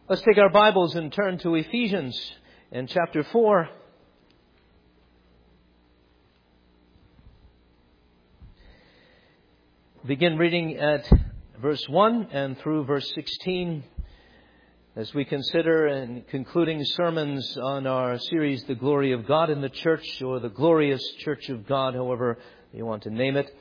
Let's take our Bibles and turn to Ephesians in chapter 4. Begin reading at verse 1 and through verse 16 as we consider and concluding sermons on our series, The Glory of God in the Church, or The Glorious Church of God, however you want to name it.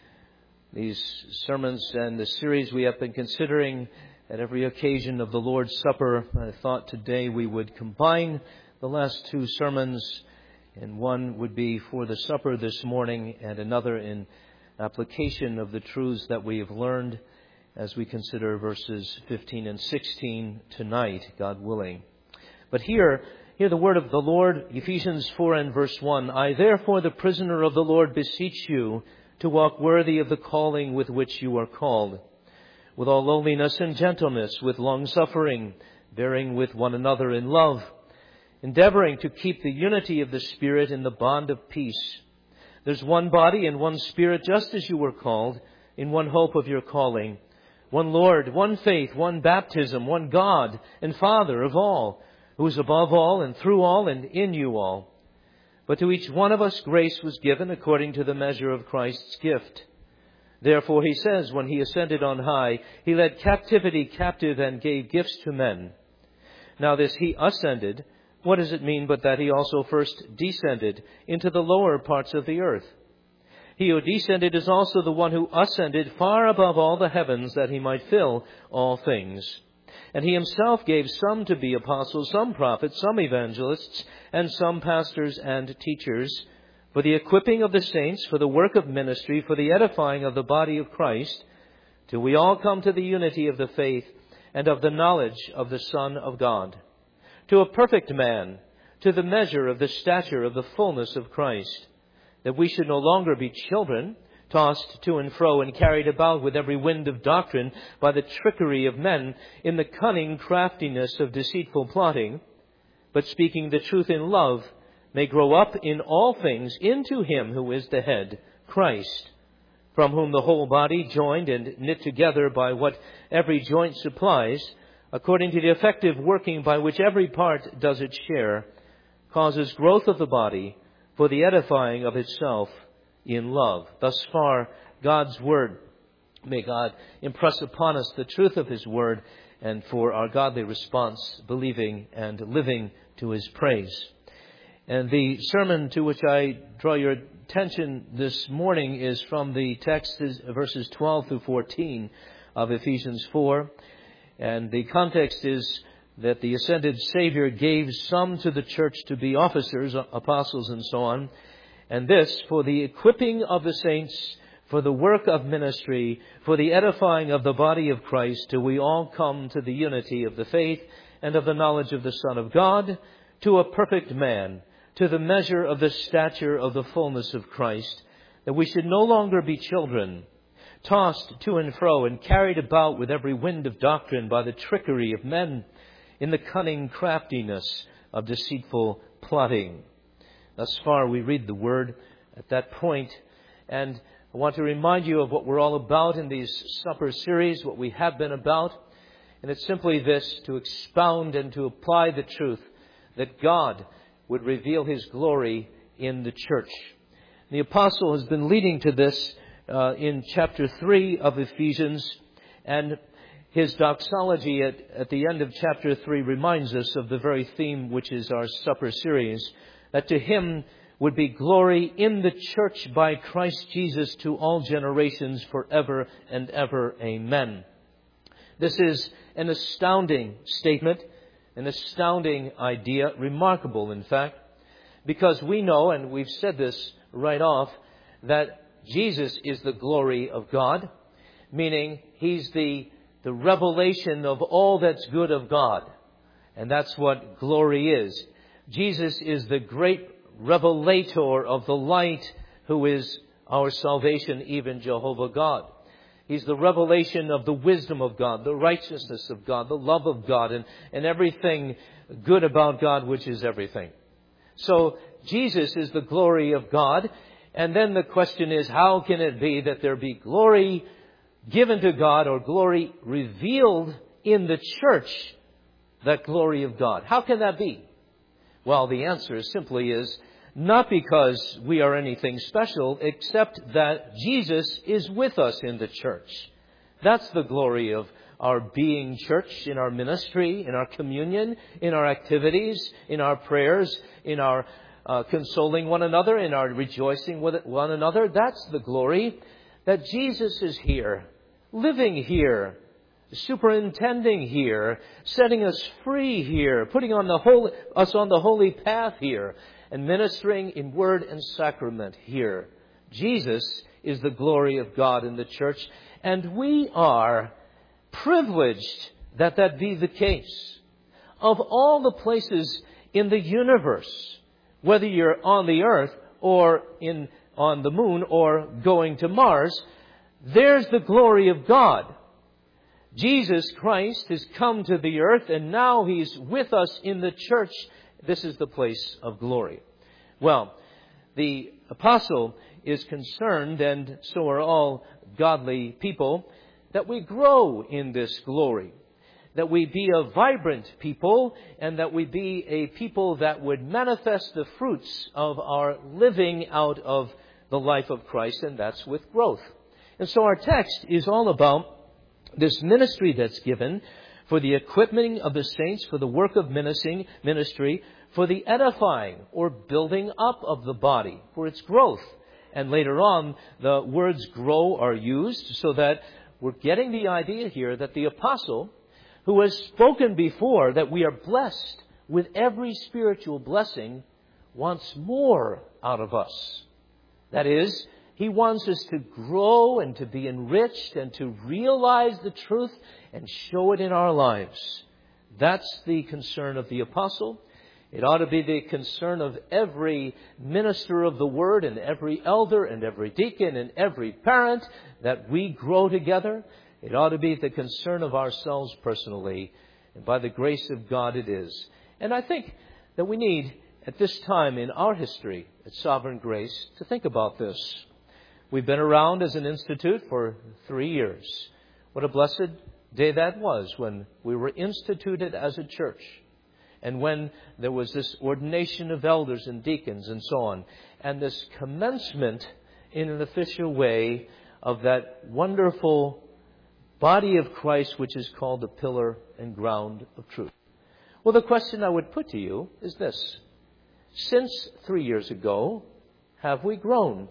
These sermons and the series we have been considering at every occasion of the Lord's Supper. I thought today we would combine the last two sermons, and one would be for the supper this morning and another in application of the truths that we have learned as we consider verses 15 and 16 tonight, God willing. But hear the word of the Lord, Ephesians 4 and verse 1. I therefore, the prisoner of the Lord, beseech you to walk worthy of the calling with which you are called, with all lowliness and gentleness, with long-suffering, bearing with one another in love, endeavoring to keep the unity of the Spirit in the bond of peace. There's one body and one Spirit, just as you were called, in one hope of your calling, one Lord, one faith, one baptism, one God and Father of all, who is above all and through all and in you all. But to each one of us grace was given according to the measure of Christ's gift. Therefore, he says, when he ascended on high, he led captivity captive and gave gifts to men. Now this he ascended, what does it mean but that he also first descended into the lower parts of the earth? He who descended is also the one who ascended far above all the heavens, that he might fill all things. And he himself gave some to be apostles, some prophets, some evangelists, and some pastors and teachers, for the equipping of the saints, for the work of ministry, for the edifying of the body of Christ, till we all come to the unity of the faith and of the knowledge of the Son of God, to a perfect man, to the measure of the stature of the fullness of Christ, that we should no longer be children, tossed to and fro and carried about with every wind of doctrine by the trickery of men in the cunning craftiness of deceitful plotting, but speaking the truth in love, may grow up in all things into Him who is the head, Christ, from whom the whole body, joined and knit together by what every joint supplies, according to the effective working by which every part does its share, causes growth of the body for the edifying of itself in love. Thus far, God's Word. May God impress upon us the truth of His Word, and for our godly response, believing and living to His praise. And the sermon to which I draw your attention this morning is from the text, verses 12 through 14 of Ephesians 4. And the context is that the ascended Savior gave some to the church to be officers, apostles, and so on. And this for the equipping of the saints, for the work of ministry, for the edifying of the body of Christ, till we all come to the unity of the faith and of the knowledge of the Son of God, to a perfect man, to the measure of the stature of the fullness of Christ, that we should no longer be children, tossed to and fro and carried about with every wind of doctrine by the trickery of men in the cunning craftiness of deceitful plotting. Thus far we read the Word at that point, and I want to remind you of what we're all about in these supper series, what we have been about, and it's simply this, to expound and to apply the truth that God would reveal His glory in the church. The apostle has been leading to this in chapter 3 of Ephesians, and his doxology at the end of chapter 3 reminds us of the very theme which is our supper series, that to Him would be glory in the church by Christ Jesus to all generations forever and ever. Amen. This is an astounding statement, an astounding idea, remarkable in fact, because we know, and we've said this right off, that Jesus is the glory of God, meaning He's the revelation of all that's good of God. And that's what glory is. Jesus is the great revelator of the light, who is our salvation, even Jehovah God. He's the revelation of the wisdom of God, the righteousness of God, the love of God, and everything good about God, which is everything. So Jesus is the glory of God. And then the question is, how can it be that there be glory given to God, or glory revealed in the church, that glory of God. How can that be? Well, the answer simply is not because we are anything special, except that Jesus is with us in the church. That's the glory of our being church, in our ministry, in our communion, in our activities, in our prayers, in our consoling one another, in our rejoicing with one another. That's the glory, that Jesus is here, living here, superintending here, setting us free here, putting us on the holy path here, and ministering in word and sacrament here. Jesus is the glory of God in the church, and we are privileged that that be the case. Of all the places in the universe, whether you're on the earth or on the moon or going to Mars, there's the glory of God. Jesus Christ has come to the earth, and now He's with us in the church. This is the place of glory. Well, the apostle is concerned, and so are all godly people, that we grow in this glory, that we be a vibrant people, and that we be a people that would manifest the fruits of our living out of the life of Christ, and that's with growth. And so our text is all about this ministry that's given for the equipping of the saints, for the work of ministry, for the edifying or building up of the body, for its growth. And later on, the words grow are used so that we're getting the idea here that the apostle, who has spoken before that we are blessed with every spiritual blessing, wants more out of us. That is, he wants us to grow and to be enriched and to realize the truth and show it in our lives. That's the concern of the apostle. It ought to be the concern of every minister of the word and every elder and every deacon and every parent, that we grow together. It ought to be the concern of ourselves personally. And by the grace of God it is. And I think that we need, at this time in our history at Sovereign Grace, to think about this. We've been around as an institute for 3 years. What a blessed day that was when we were instituted as a church. And when there was this ordination of elders and deacons and so on. And this commencement in an official way of that wonderful body of Christ, which is called the pillar and ground of truth. Well, the question I would put to you is this. Since 3 years ago, have we grown?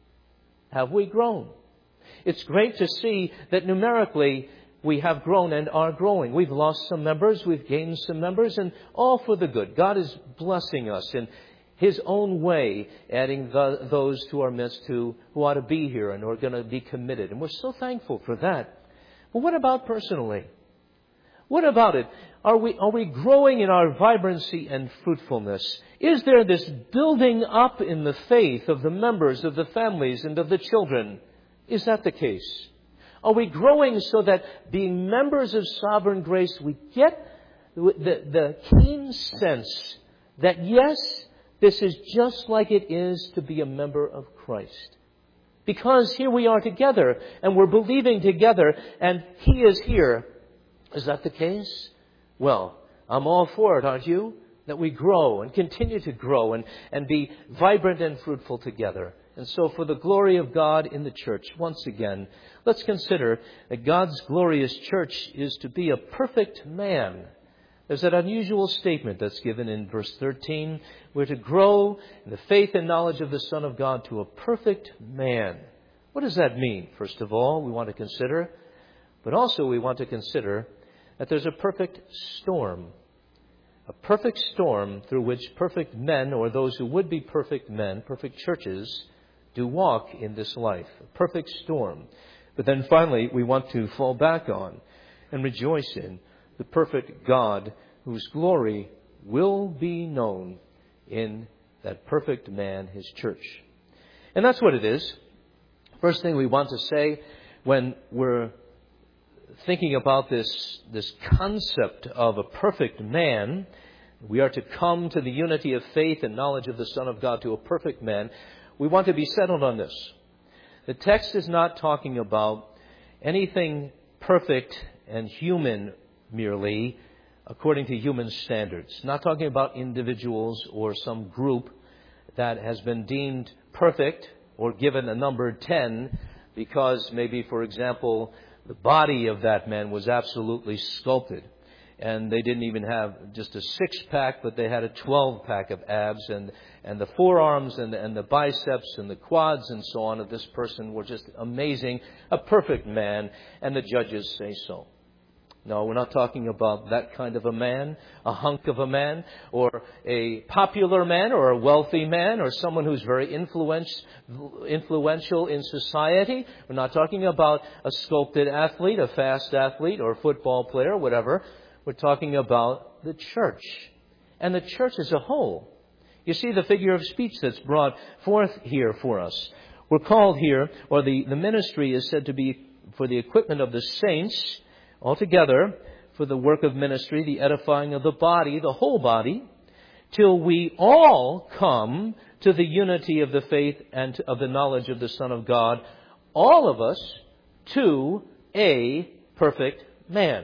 Have we grown? It's great to see that numerically we have grown and are growing. We've lost some members, we've gained some members, and all for the good. God is blessing us in His own way, adding those to our midst who ought to be here and who are going to be committed. And we're so thankful for that. But what about personally? What about it? Are we growing in our vibrancy and fruitfulness? Is there this building up in the faith of the members, of the families, and of the children? Is that the case? Are we growing so that being members of Sovereign Grace, we get the keen sense that yes, this is just like it is to be a member of Christ. Because here we are together and we're believing together and He is here. Is that the case? Well, I'm all for it, aren't you? That we grow and continue to grow and be vibrant and fruitful together. And so for the glory of God in the church, once again, let's consider that God's glorious church is to be a perfect man. There's that unusual statement that's given in verse 13. We're to grow in the faith and knowledge of the Son of God to a perfect man. What does that mean? First of all, we want to consider, but also we want to consider that there's a perfect storm. A perfect storm through which perfect men, or those who would be perfect men, perfect churches, do walk in this life. A perfect storm. But then finally, we want to fall back on and rejoice in the perfect God whose glory will be known in that perfect man, His church. And that's what it is. First thing we want to say when we're thinking about this concept of a perfect man, we are to come to the unity of faith and knowledge of the Son of God to a perfect man. We want to be settled on this. The text is not talking about anything perfect and human merely according to human standards. Not talking about individuals or some group that has been deemed perfect or given a number 10 because maybe, for example, the body of that man was absolutely sculpted. And they didn't even have just a 6-pack, but they had a 12-pack of abs. And the forearms and the biceps and the quads and so on of this person were just amazing. A perfect man. And the judges say so. No, we're not talking about that kind of a man, a hunk of a man, or a popular man, or a wealthy man, or someone who's very influential in society. We're not talking about a sculpted athlete, a fast athlete, or a football player, whatever. We're talking about the church, and the church as a whole. You see the figure of speech that's brought forth here for us. We're called here, or the ministry is said to be for the equipment of the saints, altogether for the work of ministry, the edifying of the body, the whole body, till we all come to the unity of the faith and of the knowledge of the Son of God, all of us to a perfect man.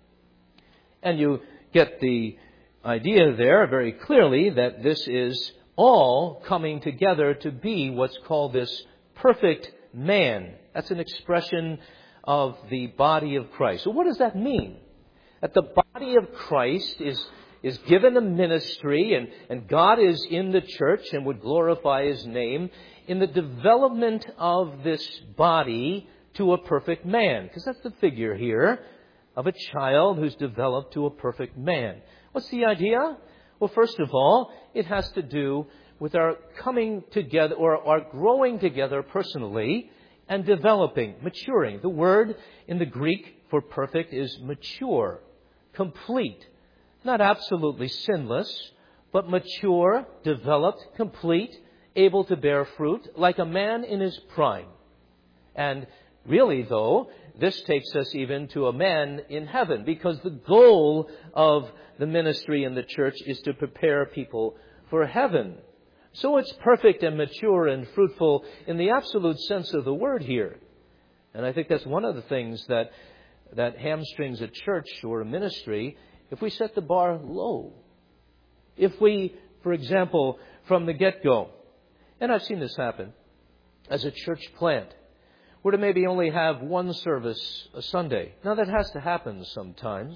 And you get the idea there very clearly that this is all coming together to be what's called this perfect man. That's an expression of the body of Christ. So what does that mean? That the body of Christ is given a ministry and God is in the church and would glorify His name in the development of this body to a perfect man. Because that's the figure here of a child who's developed to a perfect man. What's the idea? Well, first of all, it has to do with our coming together or our growing together personally and developing, maturing. The word in the Greek for perfect is mature, complete. Not absolutely sinless, but mature, developed, complete, able to bear fruit, like a man in his prime. And really, though, this takes us even to a man in heaven, because the goal of the ministry in the church is to prepare people for heaven. So it's perfect and mature and fruitful in the absolute sense of the word here. And I think that's one of the things that hamstrings a church or a ministry, if we set the bar low. If we, for example, from the get-go, and I've seen this happen, as a church plant, were to maybe only have one service a Sunday. Now that has to happen sometimes.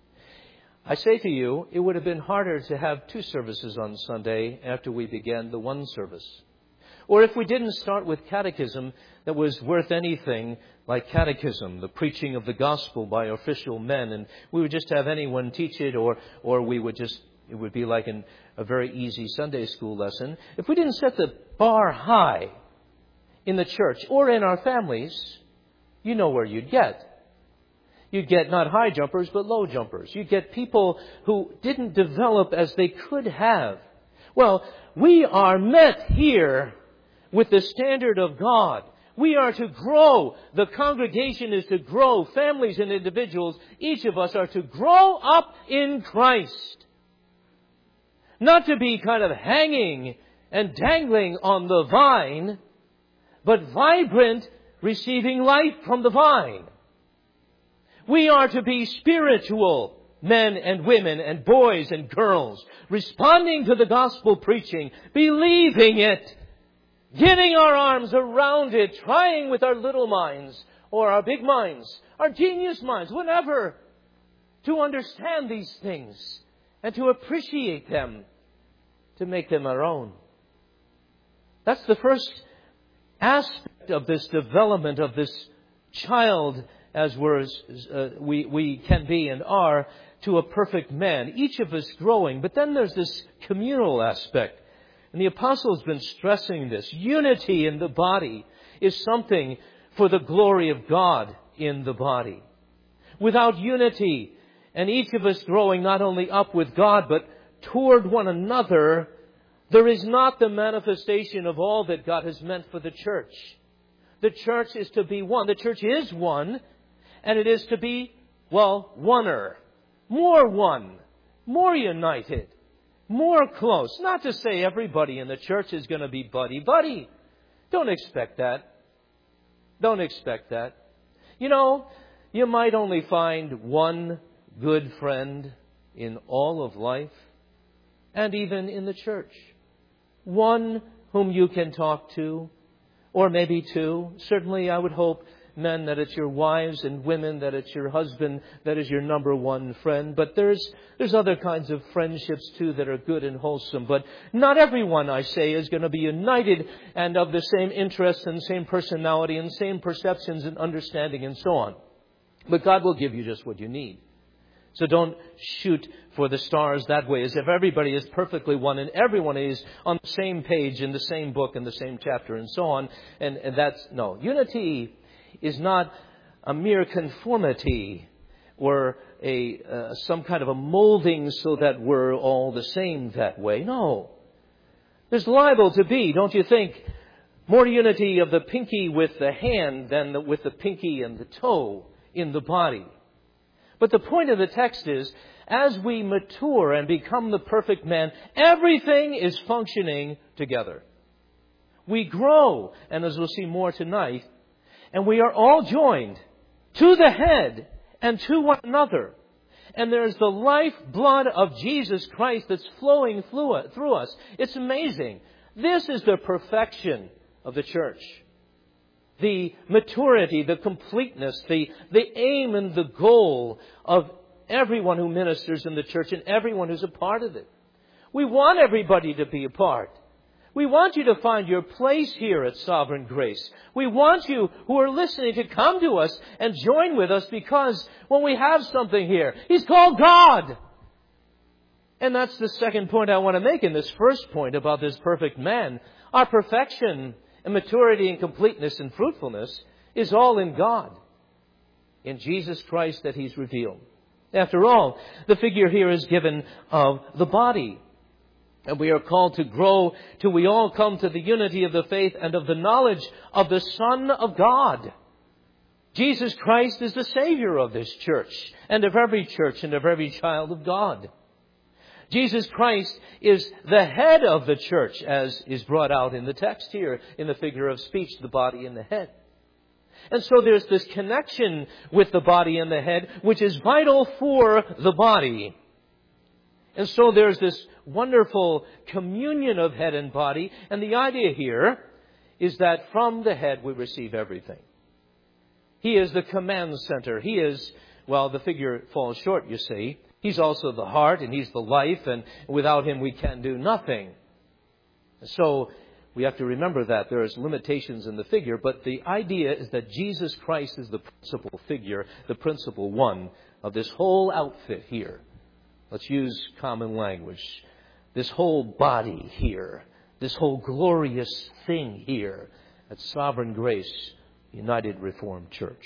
I say to you, it would have been harder to have 2 services on Sunday after we began the one service. Or if we didn't start with catechism that was worth anything like catechism, the preaching of the gospel by official men, and we would just have anyone teach it, or we would just, it would be like a very easy Sunday school lesson. If we didn't set the bar high in the church or in our families, you know where you'd get. You'd get not high jumpers, but low jumpers. You'd get people who didn't develop as they could have. Well, we are met here with the standard of God. We are to grow. The congregation is to grow. Families and individuals, each of us are to grow up in Christ. Not to be kind of hanging and dangling on the vine, but vibrant, receiving life from the vine. We are to be spiritual men and women and boys and girls, responding to the gospel preaching, believing it, getting our arms around it, trying with our little minds or our big minds, our genius minds, whatever, to understand these things and to appreciate them, to make them our own. That's the first aspect of this development of this child, as we can be and are, to a perfect man. Each of us growing. But then there's this communal aspect. And the apostle has been stressing this. Unity in the body is something for the glory of God in the body. Without unity, and each of us growing not only up with God, but toward one another, there is not the manifestation of all that God has meant for the church. The church is to be one. The church is one, and it is to be, well, oneer. More one. More united. More close. Not to say everybody in the church is going to be buddy-buddy. Don't expect that. Don't expect that. You know, you might only find one good friend in all of life and even in the church. One whom you can talk to, or maybe two. Certainly, I would hope, men, that it's your wives, and women, that it's your husband that is your number one friend. But there's other kinds of friendships too that are good and wholesome. But not everyone, I say, is going to be united and of the same interests and same personality and same perceptions and understanding and so on. But God will give you just what you need. So don't shoot for the stars that way, as if everybody is perfectly one and everyone is on the same page in the same book in the same chapter and so on. And that's, no. Unity is not a mere conformity or some kind of a molding so that we're all the same that way. No. There's liable to be, don't you think, more unity of the pinky with the hand than with the pinky and the toe in the body. But the point of the text is, as we mature and become the perfect man, everything is functioning together. We grow, and as we'll see more tonight, and we are all joined to the head and to one another. And there's the lifeblood of Jesus Christ that's flowing through us. It's amazing. This is the perfection of the church. The maturity, the completeness, the aim and the goal of everyone who ministers in the church and everyone who's a part of it. We want everybody to be a part. We want you to find your place here at Sovereign Grace. We want you who are listening to come to us and join with us, because when we have something here, He's called God. And that's the second point I want to make in this first point about this perfect man. Our perfection and maturity and completeness and fruitfulness is all in God, in Jesus Christ that He's revealed. After all, the figure here is given of the body. And we are called to grow till we all come to the unity of the faith and of the knowledge of the Son of God. Jesus Christ is the Savior of this church and of every church and of every child of God. Jesus Christ is the head of the church, as is brought out in the text here in the figure of speech, the body and the head. And so there's this connection with the body and the head, which is vital for the body. And so there's this wonderful communion of head and body. And the idea here is that from the head we receive everything. He is the command center. He is, well, the figure falls short, you see. He's also the heart and He's the life, and without Him we can do nothing. So we have to remember that there's limitations in the figure, but the idea is that Jesus Christ is the principal figure, the principal one of this whole outfit here. Let's use common language. This whole body here, this whole glorious thing here at Sovereign Grace United Reformed Church.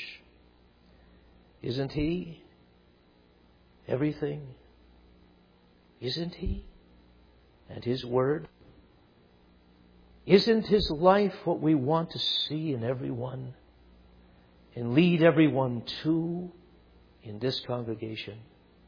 Isn't He everything? Isn't He? And His Word? Isn't His life what we want to see in everyone and lead everyone to in this congregation?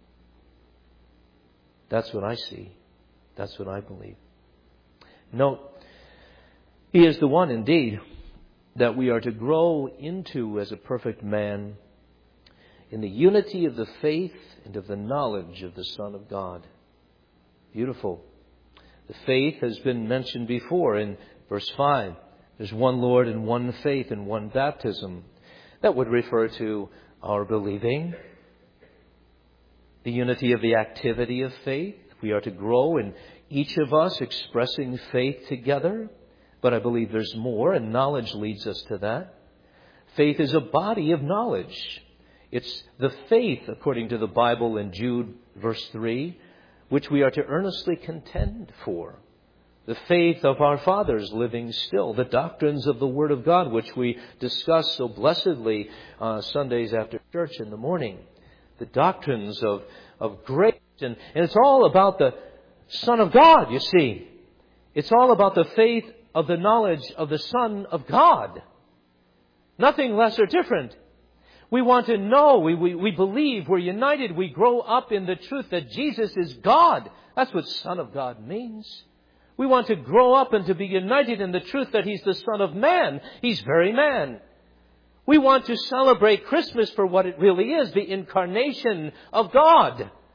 That's what I see. That's what I believe. Note, He is the one indeed that we are to grow into as a perfect man in the unity of the faith and of the knowledge of the Son of God. Beautiful. The faith has been mentioned before in verse 5. There's one Lord and one faith and one baptism. That would refer to our believing. The unity of the activity of faith. We are to grow in each of us expressing faith together. But I believe there's more, and knowledge leads us to that. Faith is a body of knowledge. It's the faith, according to the Bible in Jude, verse 3, which we are to earnestly contend for. The faith of our fathers living still. The doctrines of the Word of God, which we discuss so blessedly Sundays after church in the morning. The doctrines of grace. And it's all about the Son of God, you see. It's all about the faith of the knowledge of the Son of God. Nothing less or different. We want to know, we believe, we're united, we grow up in the truth that Jesus is God. That's what Son of God means. We want to grow up and to be united in the truth that He's the Son of Man. He's very man. We want to celebrate Christmas for what it really is, the incarnation of God.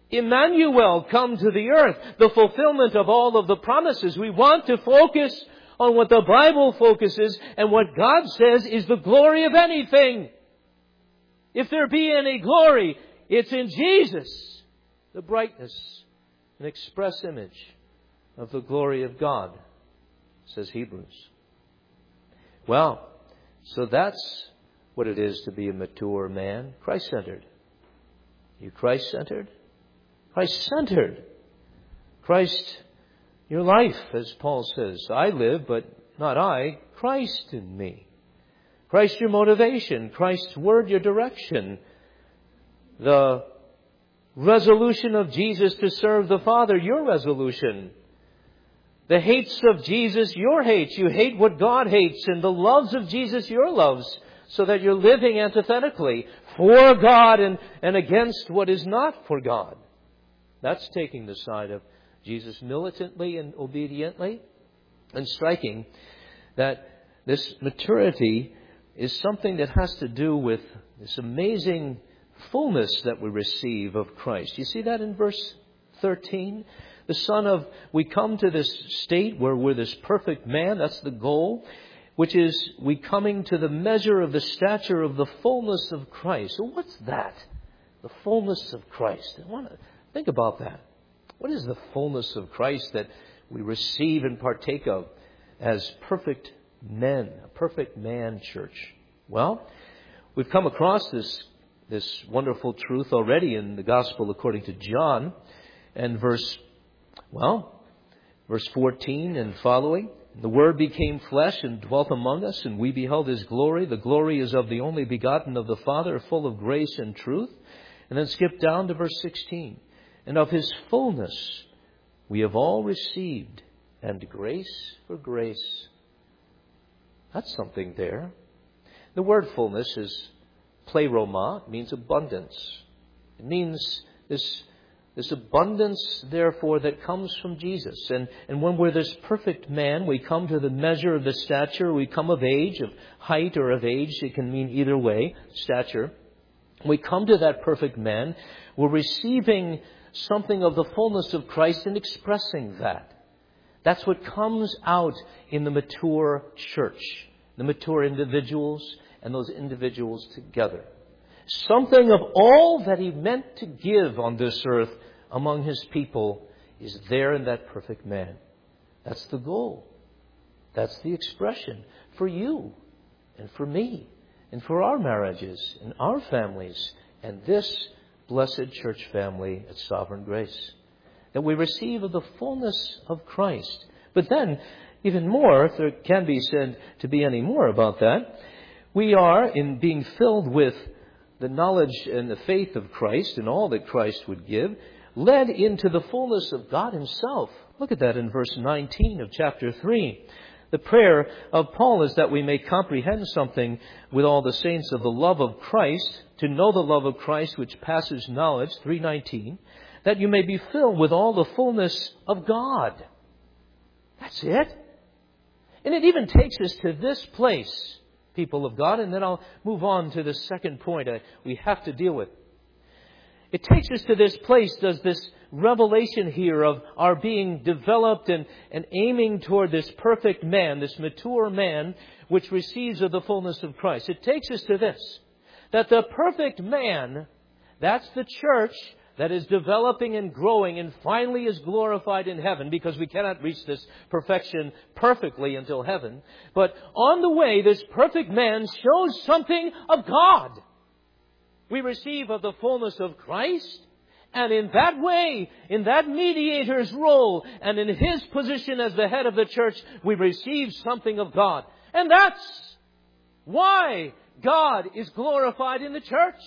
Emmanuel come to the earth, the fulfillment of all of the promises. We want to focus on what the Bible focuses and what God says is the glory of anything. If there be any glory, it's in Jesus, the brightness and express image of the glory of God, says Hebrews. Well, so that's what it is to be a mature man, Christ-centered. You Christ-centered? Christ-centered. Christ, your life, as Paul says. I live, but not I, Christ in me. Christ, your motivation. Christ's word, your direction. The resolution of Jesus to serve the Father, your resolution. The hates of Jesus, your hates. You hate what God hates, and the loves of Jesus, your loves, so that you're living antithetically for God and against what is not for God. That's taking the side of Jesus militantly and obediently. And striking that this maturity is something that has to do with this amazing fullness that we receive of Christ. You see that in verse 13? The Son of, we come to this state where we're this perfect man, that's the goal, which is we coming to the measure of the stature of the fullness of Christ. So what's that? The fullness of Christ. I want to think about that. What is the fullness of Christ that we receive and partake of as perfect men, a perfect man church? Well, we've come across this wonderful truth already in the Gospel according to John, and verse 14 and following. The Word became flesh and dwelt among us, and we beheld His glory. The glory is of the only begotten of the Father, full of grace and truth. And then skip down to verse 16. And of His fullness we have all received, and grace for grace. That's something there. The word fullness is pleroma. It means abundance. It means this abundance, therefore, that comes from Jesus. And when we're this perfect man, we come to the measure of the stature. We come of age, of height or of age. It can mean either way, stature. We come to that perfect man. We're receiving something of the fullness of Christ and expressing that. That's what comes out in the mature church, the mature individuals and those individuals together. Something of all that He meant to give on this earth among His people is there in that perfect man. That's the goal. That's the expression for you and for me and for our marriages and our families and this blessed church family at Sovereign Grace. That we receive of the fullness of Christ. But then, even more, if there can be said to be any more about that, we are, in being filled with the knowledge and the faith of Christ and all that Christ would give, led into the fullness of God Himself. Look at that in verse 19 of chapter 3. The prayer of Paul is that we may comprehend something with all the saints of the love of Christ, to know the love of Christ which passes knowledge, 3:19, that you may be filled with all the fullness of God. That's it. And it even takes us to this place, people of God, and then I'll move on to the second point we have to deal with. It takes us to this place, does this revelation here of our being developed and aiming toward this perfect man, this mature man, which receives of the fullness of Christ. It takes us to this, that the perfect man, that's the church that is developing and growing and finally is glorified in heaven, because we cannot reach this perfection perfectly until heaven. But on the way, this perfect man shows something of God. We receive of the fullness of Christ, and in that way, in that mediator's role, and in His position as the head of the church, we receive something of God. And that's why God is glorified in the church.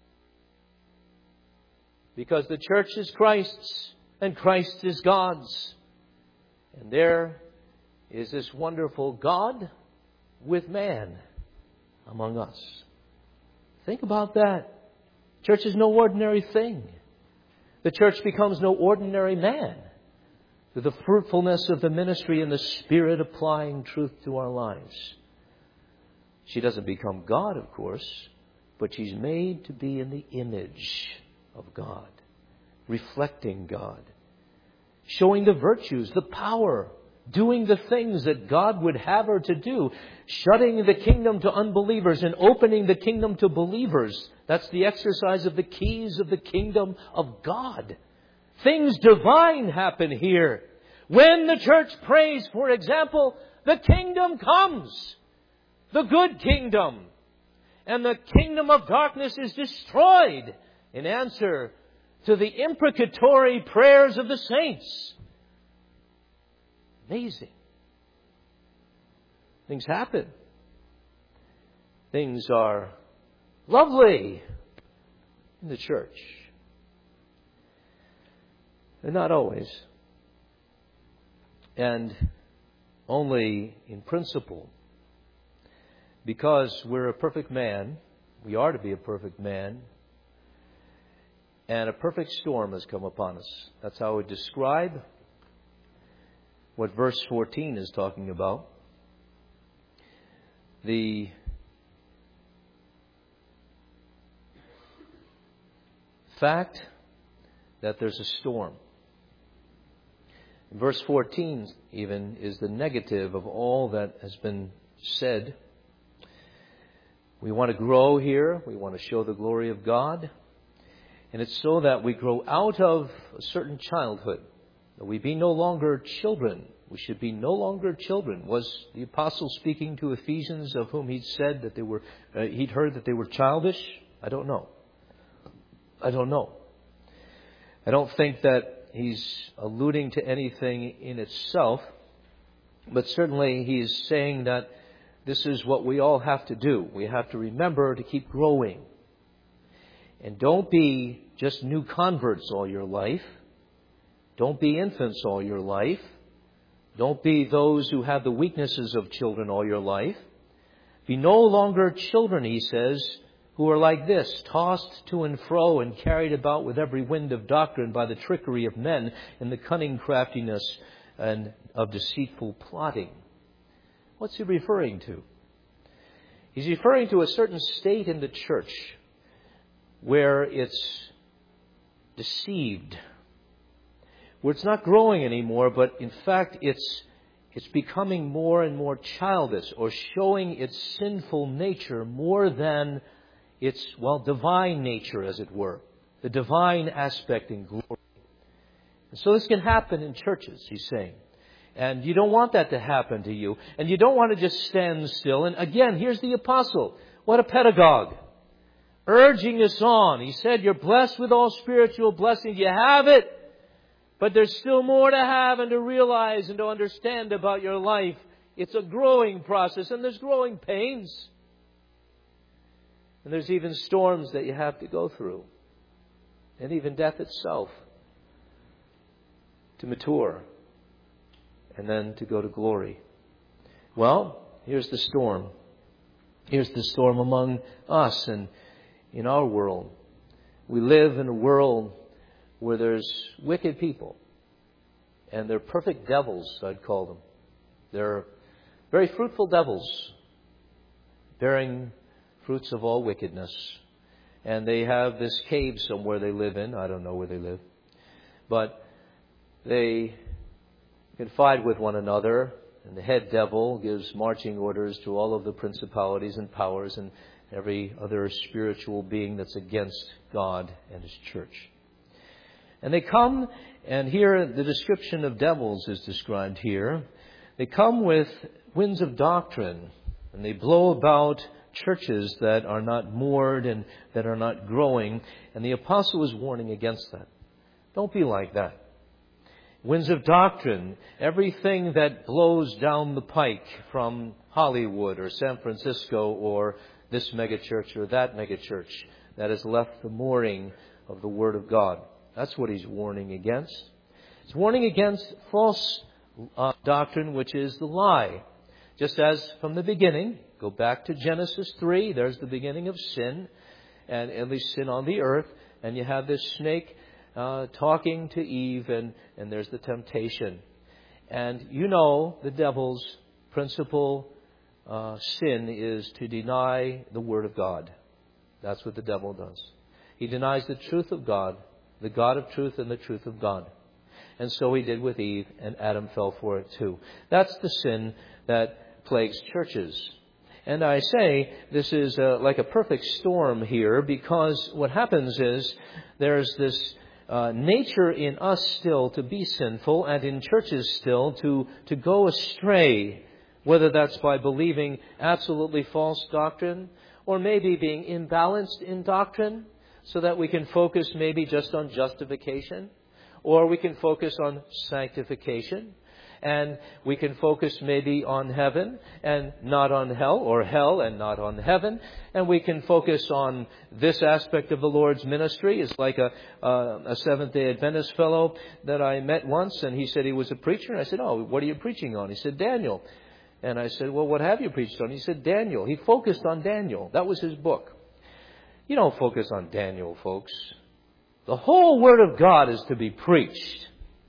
Because the church is Christ's, and Christ is God's. And there is this wonderful God with man among us. Think about that. Church is no ordinary thing. The church becomes no ordinary man through the fruitfulness of the ministry and the Spirit applying truth to our lives. She doesn't become God, of course, but she's made to be in the image of God. reflecting God, showing the virtues, the power, doing the things that God would have her to do, shutting the kingdom to unbelievers and opening the kingdom to believers. That's the exercise of the keys of the kingdom of God. Things divine happen here. When the church prays, for example, the kingdom comes. The good kingdom. And the kingdom of darkness is destroyed in answer to the imprecatory prayers of the saints. Amazing. Things happen. Things are lovely in the church. They're not always. And only in principle. Because we're a perfect man, we are to be a perfect man, and a perfect storm has come upon us. That's how I would describe what verse 14 is talking about. The fact that there's a storm. Verse 14 even is the negative of all that has been said. We want to grow here. We want to show the glory of God. And it's so that we grow out of a certain childhood. That we be no longer children. We should be no longer children. Was the apostle speaking to Ephesians, of whom he'd said that he'd heard that they were childish? I don't know. I don't think that he's alluding to anything in itself. But certainly he's saying that this is what we all have to do. We have to remember to keep growing. And don't be just new converts all your life. Don't be infants all your life. Don't be those who have the weaknesses of children all your life. Be no longer children, he says, who are like this, tossed to and fro and carried about with every wind of doctrine by the trickery of men and the cunning craftiness and of deceitful plotting. What's he referring to? He's referring to a certain state in the church where it's deceived, where it's not growing anymore, but in fact it's becoming more and more childish, or showing its sinful nature more than its, divine nature, as it were, the divine aspect and glory. And so this can happen in churches, he's saying. And you don't want that to happen to you. And you don't want to just stand still. And again, here's the apostle. What a pedagogue. Urging us on. He said, you're blessed with all spiritual blessings. You have it. But there's still more to have and to realize and to understand about your life. It's a growing process, and there's growing pains. And there's even storms that you have to go through. And even death itself. To mature. And then to go to glory. Well, here's the storm. Here's the storm among us and in our world. We live in a world where there's wicked people. And they're perfect devils, I'd call them. They're very fruitful devils, bearing fruits of all wickedness. And they have this cave somewhere they live in. I don't know where they live. But they confide with one another, and the head devil gives marching orders to all of the principalities and powers and every other spiritual being that's against God and His church. And they come, and here the description of devils is described here. They come with winds of doctrine, and they blow about churches that are not moored and that are not growing. And the apostle is warning against that. Don't be like that. Winds of doctrine, everything that blows down the pike from Hollywood or San Francisco or this megachurch or that megachurch that has left the mooring of the Word of God. That's what he's warning against. He's warning against false doctrine, which is the lie. Just as from the beginning, go back to Genesis 3, there's the beginning of sin, and at least sin on the earth, and you have this snake talking to Eve, and there's the temptation. And you know the devil's principal sin is to deny the Word of God. That's what the devil does. He denies the truth of God the God of truth and the truth of God. And so He did with Eve, and Adam fell for it too. That's the sin that plagues churches. And I say this is like a perfect storm here, because what happens is there's this nature in us still to be sinful, and in churches still to go astray, whether that's by believing absolutely false doctrine, or maybe being imbalanced in doctrine, so that we can focus maybe just on justification, or we can focus on sanctification, and we can focus maybe on heaven and not on hell, or hell and not on heaven, and we can focus on this aspect of the Lord's ministry. It's like a Seventh-day Adventist fellow that I met once, and he said he was a preacher, and I said, "Oh, what are you preaching on?" He said, "Daniel." And I said, "Well, what have you preached on?" He said, "Daniel." He focused on Daniel. That was his book. You don't focus on Daniel, folks. The whole Word of God is to be preached.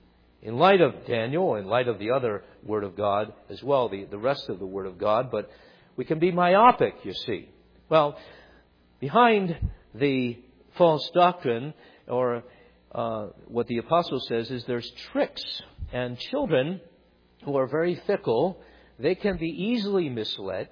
In light of Daniel, in light of the other Word of God as well, the rest of the Word of God, but we can be myopic, you see. Well, behind the false doctrine, or what the apostle says, is there's tricks. And children who are very fickle, they can be easily misled,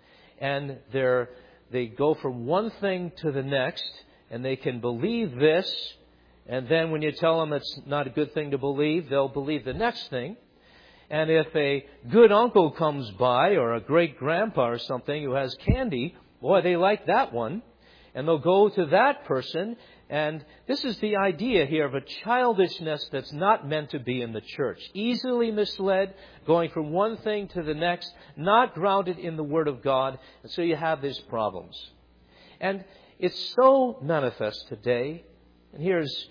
and they go from one thing to the next, and they can believe this, and then when you tell them it's not a good thing to believe, they'll believe the next thing. And if a good uncle comes by, or a great-grandpa or something who has candy, boy, they like that one, and they'll go to that person. And this is the idea here of a childishness that's not meant to be in the church. Easily misled, going from one thing to the next, not grounded in the Word of God. And so you have these problems. And it's so manifest today. And here's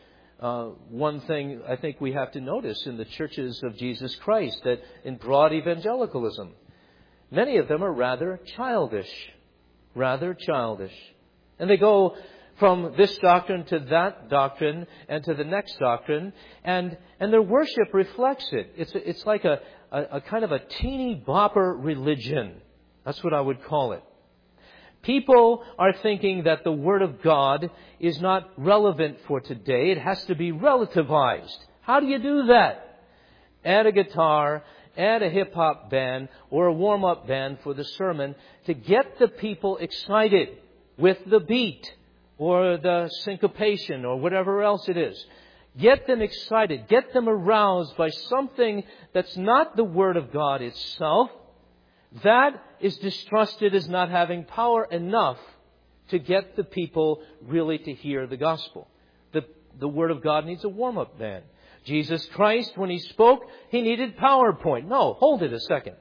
one thing I think we have to notice in the churches of Jesus Christ, that in broad evangelicalism, many of them are rather childish. And they go from this doctrine to that doctrine and to the next doctrine, and their worship reflects it. It's like a kind of a teeny bopper religion. That's what I would call it. People are thinking that the Word of God is not relevant for today. It has to be relativized. How do you do that? Add a guitar, add a hip-hop band, or a warm-up band for the sermon to get the people excited with the beat, or the syncopation, or whatever else it is. Get them excited. Get them aroused by something that's not the Word of God itself. That is distrusted as not having power enough to get the people really to hear the gospel. The Word of God needs a warm-up band. Jesus Christ, when He spoke, He needed PowerPoint. No, hold it a second.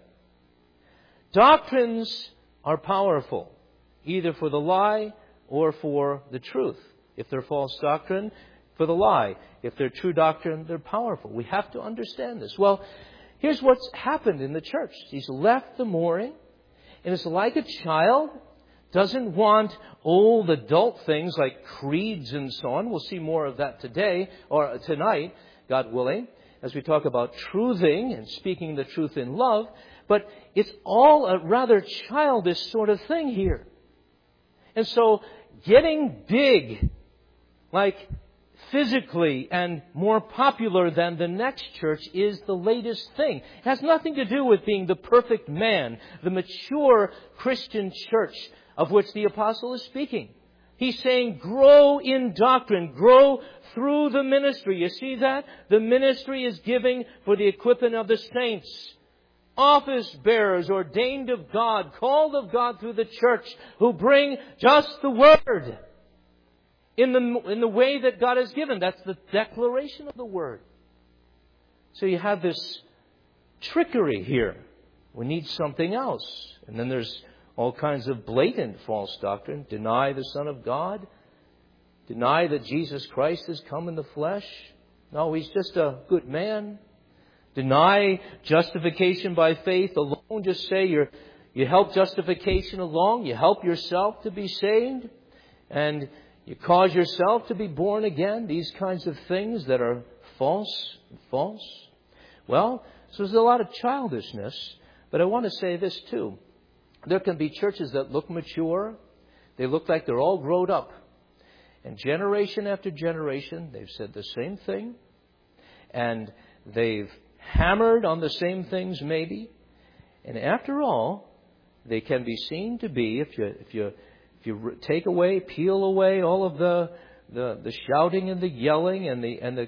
Doctrines are powerful, either for the lie or for the truth. If they're false doctrine, for the lie. If they're true doctrine, they're powerful. We have to understand this. Well, here's what's happened in the church. He's left the mooring, and it's like a child doesn't want old adult things like creeds and so on. We'll see more of that today, or tonight, God willing, as we talk about truthing and speaking the truth in love. But it's all a rather childish sort of thing here. And so getting big, like physically and more popular than the next church, is the latest thing. It has nothing to do with being the perfect man, the mature Christian church of which the apostle is speaking. He's saying, grow in doctrine, grow through the ministry. You see that? The ministry is giving for the equipping of the saints. Office bearers ordained of God, called of God through the church, who bring just the Word in the way that God has given. That's the declaration of the Word. So you have this trickery here. We need something else. And then there's all kinds of blatant false doctrine. Deny the Son of God. Deny that Jesus Christ has come in the flesh. No, He's just a good man. Deny justification by faith alone. Just say you help justification alone. You help yourself to be saved. And you cause yourself to be born again. These kinds of things that are false. Well, so there's a lot of childishness. But I want to say this too. There can be churches that look mature. They look like they're all grown up. And generation after generation, they've said the same thing. And they've hammered on the same things maybe. And after all, they can be seen to be, if you take away, peel away all of the shouting and the yelling and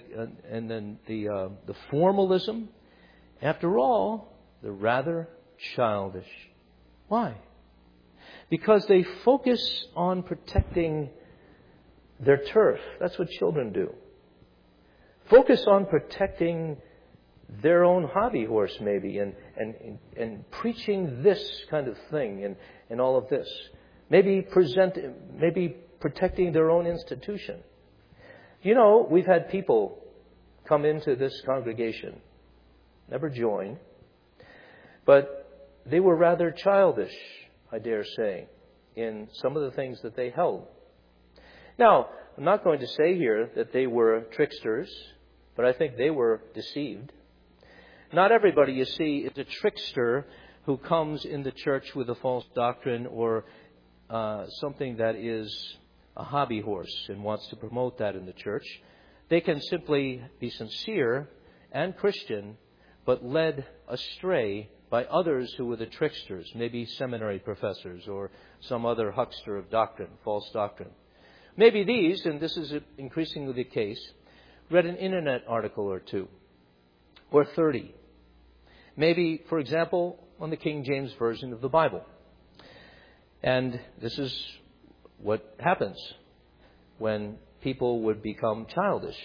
the formalism, after all, they're rather childish. Why? Because they focus on protecting their turf. That's what children do. Focus on protecting their own hobby horse, maybe, and preaching this kind of thing and all of this. Maybe protecting their own institution. You know, we've had people come into this congregation, never joined, but they were rather childish, I dare say, in some of the things that they held. Now, I'm not going to say here that they were tricksters, but I think they were deceived. Not everybody, you see, is a trickster who comes in the church with a false doctrine or something that is a hobby horse and wants to promote that in the church. They can simply be sincere and Christian, but led astray by others who were the tricksters, maybe seminary professors or some other huckster of doctrine, false doctrine. Maybe these, and this is increasingly the case, read an internet article or two, or 30. Maybe, for example, on the King James Version of the Bible. And this is what happens when people would become childish.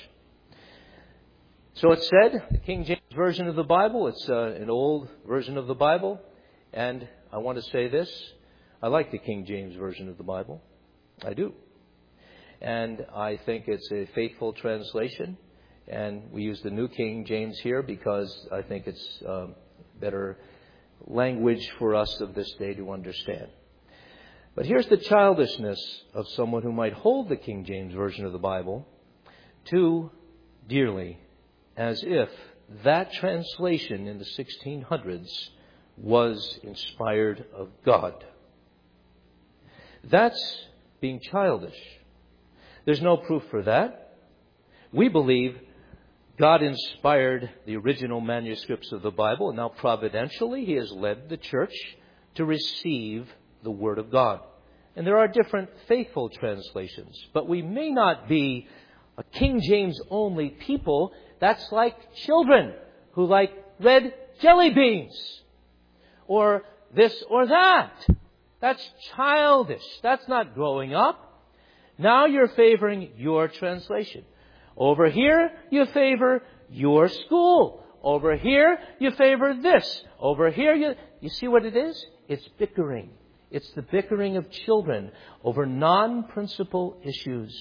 So it said, the King James Version of the Bible, it's an old version of the Bible. And I want to say this, I like the King James Version of the Bible. I do. And I think it's a faithful translation. And we use the New King James here because I think it's better language for us of this day to understand. But here's the childishness of someone who might hold the King James Version of the Bible too dearly, as if that translation in the 1600s was inspired of God. That's being childish. There's no proof for that. We believe God inspired the original manuscripts of the Bible, and now providentially He has led the church to receive the Word of God. And there are different faithful translations, but we may not be a King James only people. That's like children who like red jelly beans or this or that. That's childish. That's not growing up. Now you're favoring your translation. Over here, you favor your school. Over here, you favor this. Over here, you see what it is? It's bickering. It's the bickering of children over non-principal issues.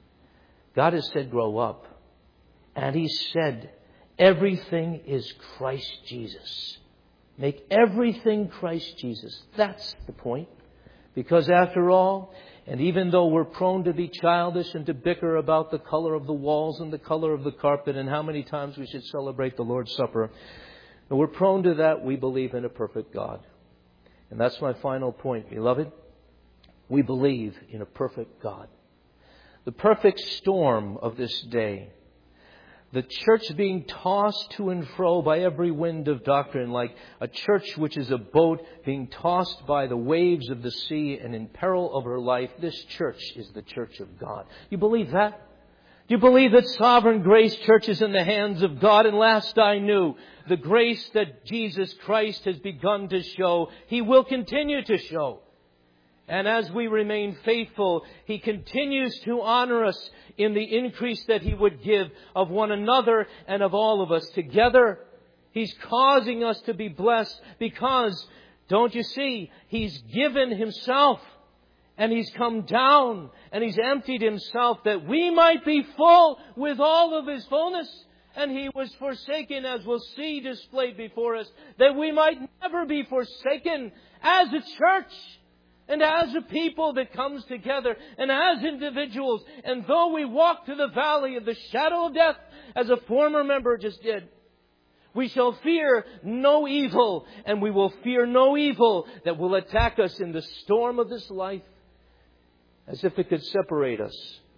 God has said, grow up. And He said, everything is Christ Jesus. Make everything Christ Jesus. That's the point. Because after all, and even though we're prone to be childish and to bicker about the color of the walls and the color of the carpet and how many times we should celebrate the Lord's Supper, and we're prone to that, we believe in a perfect God. And that's my final point, beloved. We believe in a perfect God. The perfect storm of this day. The church being tossed to and fro by every wind of doctrine, like a church which is a boat being tossed by the waves of the sea and in peril of her life. This church is the church of God. You believe that? Do you believe that Sovereign Grace Church is in the hands of God? And last I knew, the grace that Jesus Christ has begun to show, He will continue to show. And as we remain faithful, He continues to honor us in the increase that He would give of one another and of all of us together. He's causing us to be blessed because, don't you see, He's given Himself and He's come down and He's emptied Himself that we might be full with all of His fullness. And He was forsaken, as we'll see displayed before us, that we might never be forsaken as a church. And as a people that comes together, and as individuals, and though we walk through the valley of the shadow of death, as a former member just did, we shall fear no evil, and we will fear no evil that will attack us in the storm of this life, as if it could separate us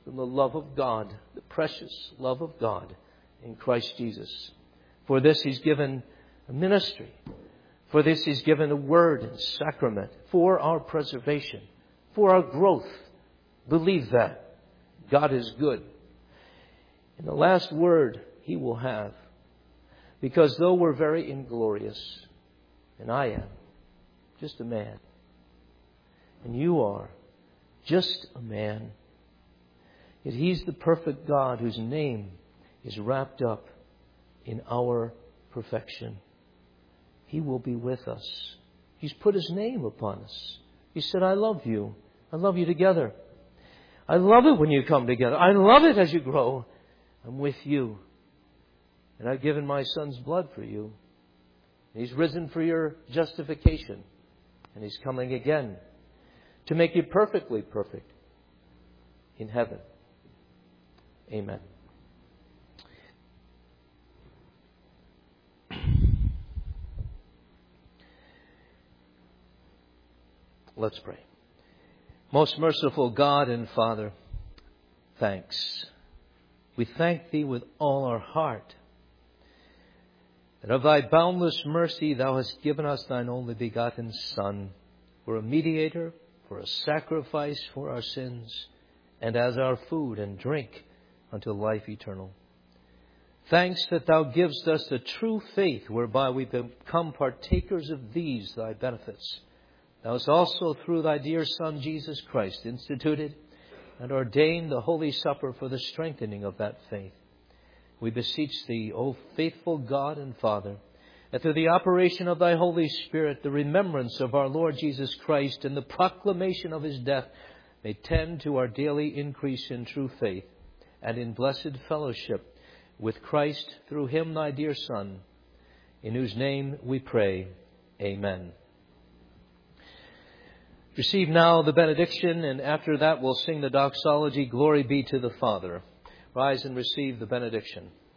from the love of God, the precious love of God in Christ Jesus. For this He's given a ministry. For this He's given a word and sacrament for our preservation, for our growth. Believe that. God is good. And the last word He will have. Because though we're very inglorious, and I am just a man, and you are just a man, yet He's the perfect God whose name is wrapped up in our perfection. He will be with us. He's put His name upon us. He said, I love you. I love you together. I love it when you come together. I love it as you grow. I'm with you. And I've given my Son's blood for you. He's risen for your justification. And He's coming again to make you perfectly perfect in heaven. Amen. Let's pray. Most merciful God and Father, thanks. We thank Thee with all our heart that of Thy boundless mercy Thou hast given us Thine only begotten Son for a mediator, for a sacrifice for our sins, and as our food and drink unto life eternal. Thanks that Thou givest us the true faith whereby we become partakers of these Thy benefits. Thou hast also through Thy dear Son Jesus Christ instituted and ordained the Holy Supper for the strengthening of that faith. We beseech Thee, O faithful God and Father, that through the operation of Thy Holy Spirit, the remembrance of our Lord Jesus Christ and the proclamation of His death may tend to our daily increase in true faith and in blessed fellowship with Christ through Him, Thy dear Son, in whose name we pray. Amen. Receive now the benediction, and after that we'll sing the doxology, Glory be to the Father. Rise and receive the benediction.